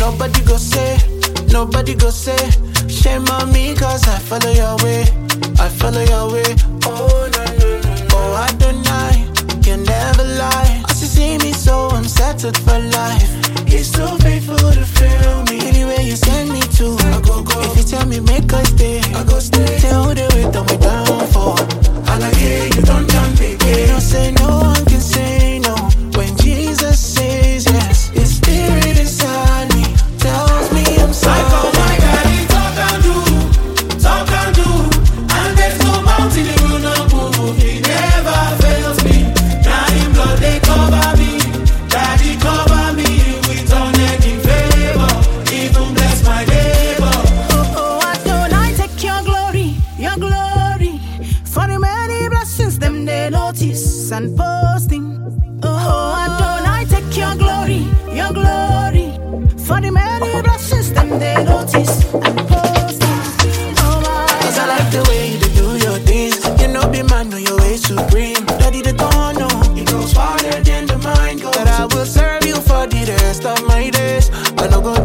Nobody go say, shame on me cause I follow your way, I follow your way. Oh no no no, oh I don't lie, can never lie. As you see me so I'm settled for life. He's too faithful to fail me. Anywhere you send me to, I go. If you tell me make I stay, I go stay. Tell who they wait on me down for. And I hear you don't jump again. You don't say no one can say no when Jesus says yes. His spirit inside me tells me I'm sorry. I call my daddy, talk and do, and there's no mountain he will not move. He never fails me. Now in blood they cover me, daddy cover me with unending favor. Even bless my neighbor. Oh, I don't I take your glory, for the many blessings them they notice and posting. Oh, I don't I take your glory, for the many blessings them they notice and posting. Oh my, cause I like the way you do your things. You know be man on your way supreme. Daddy the don't know, it goes farther than the mind goes. That I will serve you for the rest of my days. I no go